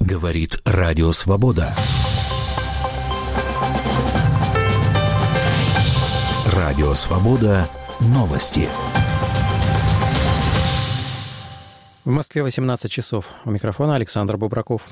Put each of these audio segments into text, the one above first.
Говорит Радио Свобода. Радио Свобода. Новости. В Москве 18 часов. У микрофона Александр Бубраков.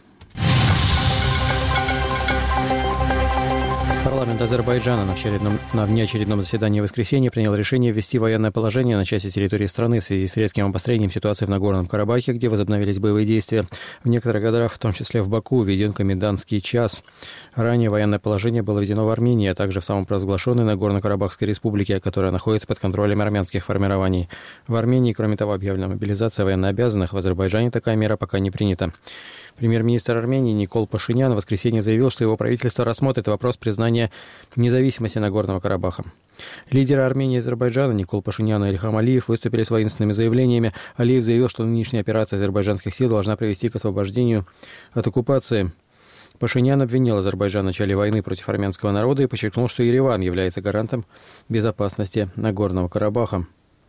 Парламент Азербайджана на внеочередном заседании в воскресенье принял решение ввести военное положение на части территории страны в связи с резким обострением ситуации в Нагорном Карабахе, где возобновились боевые действия. В некоторых городах, в том числе в Баку, введен комендантский час. Ранее военное положение было введено в Армении, а также в самопровозглашенной Нагорно-Карабахской республике, которая находится под контролем армянских формирований. В Армении, кроме того, объявлена мобилизация военнообязанных. В Азербайджане такая мера пока не принята. Премьер-министр Армении Никол Пашинян в воскресенье заявил, что его правительство рассмотрит вопрос признания независимости Нагорного Карабаха. Лидеры Армении и Азербайджана Никол Пашинян и Ильхам Алиев выступили с воинственными заявлениями. Алиев заявил, что нынешняя операция азербайджанских сил должна привести к освобождению от оккупации. Пашинян обвинил Азербайджан в начале войны против армянского народа и подчеркнул, что Ереван является гарантом безопасности Нагорного Карабаха.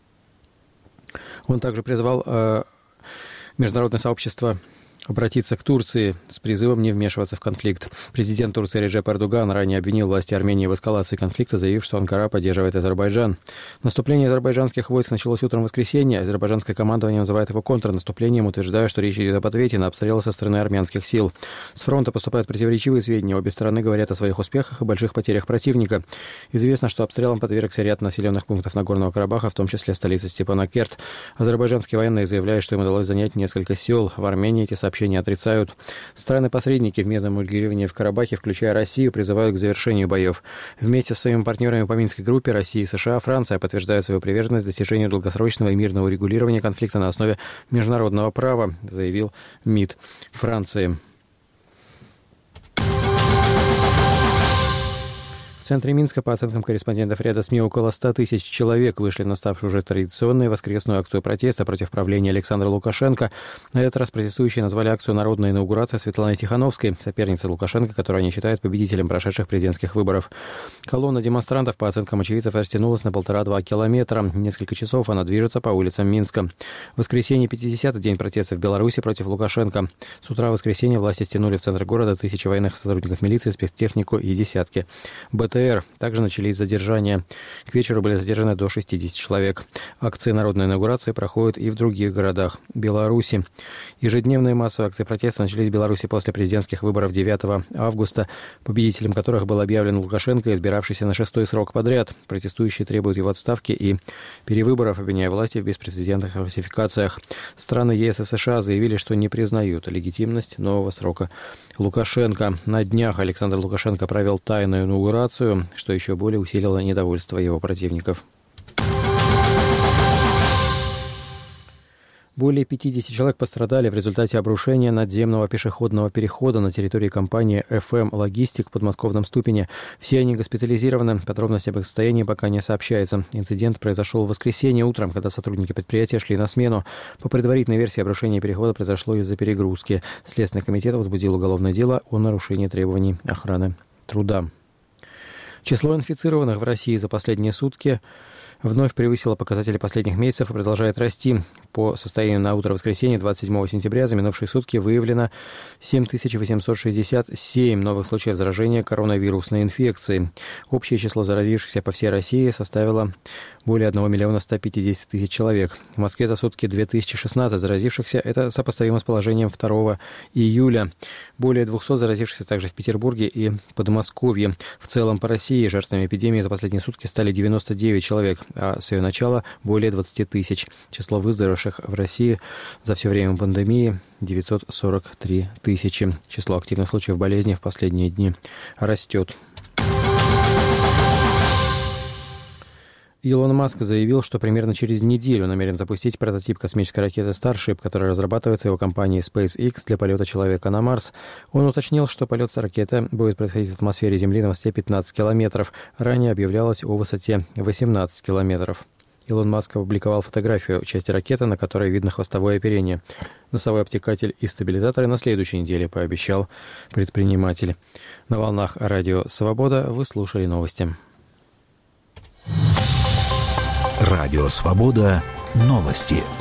Он также призвал международное сообщество обратиться к Турции с призывом не вмешиваться в конфликт. Президент Турции Реджеп Эрдоган ранее обвинил власти Армении в эскалации конфликта, заявив, что Анкара поддерживает Азербайджан. Наступление азербайджанских войск началось утром воскресенья. Азербайджанское командование называет его контрнаступлением, утверждая, что речь идет об ответе на обстрелы со стороны армянских сил. С фронта поступают противоречивые сведения. Обе стороны говорят о своих успехах и больших потерях противника. Известно, что обстрелам подвергся ряд населенных пунктов Нагорного Карабаха, в том числе столица Степанакерт. Азербайджанские военные заявляют, что им удалось занять несколько сел. В Армении эти сообщения отрицают. Страны-посредники в мирном урегулировании в Карабахе, включая Россию, призывают к завершению боев. Вместе с своими партнерами по Минской группе Россия, США, Франция подтверждают свою приверженность достижению долгосрочного и мирного урегулирования конфликта на основе международного права, заявил МИД Франции. В центре Минска, по оценкам корреспондентов ряда СМИ, около 100 тысяч человек вышли на ставшую уже традиционную воскресную акцию протеста против правления Александра Лукашенко. На этот раз протестующие назвали акцию «Народная инаугурация» Светланы Тихановской, соперницы Лукашенко, которую они считают победителем прошедших президентских выборов. Колонна демонстрантов, по оценкам очевидцев, растянулась на 1,5-2 километра. Несколько часов она движется по улицам Минска. В воскресенье 50-й день протеста в Беларуси против Лукашенко. С утра воскресенья власти стянули в центр города тысячи военных сотрудников милиции, спецтехнику и десятки БТР. Также начались задержания. К вечеру были задержаны до 60 человек. Акции народной инаугурации проходят и в других городах Беларуси. Ежедневные массовые акции протеста начались в Беларуси после президентских выборов 9 августа, победителем которых был объявлен Лукашенко, избиравшийся на 6-й срок подряд. Протестующие требуют его отставки и перевыборов, обвиняя власти в беспрецедентных фальсификациях. Страны ЕС и США заявили, что не признают легитимность нового срока Лукашенко. На днях Александр Лукашенко провел тайную инаугурацию, что еще более усилило недовольство его противников. Более 50 человек пострадали в результате обрушения надземного пешеходного перехода на территории компании FM Logistic в подмосковном Ступине. Все они госпитализированы. Подробности об их состоянии пока не сообщаются. Инцидент произошел в воскресенье утром, когда сотрудники предприятия шли на смену. По предварительной версии, обрушение перехода произошло из-за перегрузки. Следственный комитет возбудил уголовное дело о нарушении требований охраны труда. Число инфицированных в России за последние сутки вновь превысило показатели последних месяцев и продолжает расти. По состоянию на утро воскресенья 27 сентября за минувшие сутки выявлено 7867 новых случаев заражения коронавирусной инфекцией. Общее число заразившихся по всей России составило более 1 150 000 человек. В Москве за сутки 2016 заразившихся. Это сопоставимо с положением 2 июля. Более 200 заразившихся также в Петербурге и Подмосковье. В целом по России жертвами эпидемии за последние сутки стали 99 человек, а с ее начала более 20 тысяч. Число выздоровевших в России за все время пандемии 943 тысячи. Число активных случаев болезни в последние дни растет. Илон Маск заявил, что примерно через неделю намерен запустить прототип космической ракеты Starship, которая разрабатывается его компанией SpaceX для полета человека на Марс. Он уточнил, что полет ракеты будет происходить в атмосфере Земли на высоте 15 километров. Ранее объявлялось о высоте 18 километров. Илон Маск опубликовал фотографию части ракеты, на которой видно хвостовое оперение. Носовой обтекатель и стабилизаторы на следующей неделе, пообещал предприниматель. На волнах Радио Свобода вы слушали новости. Радио Свобода. Новости.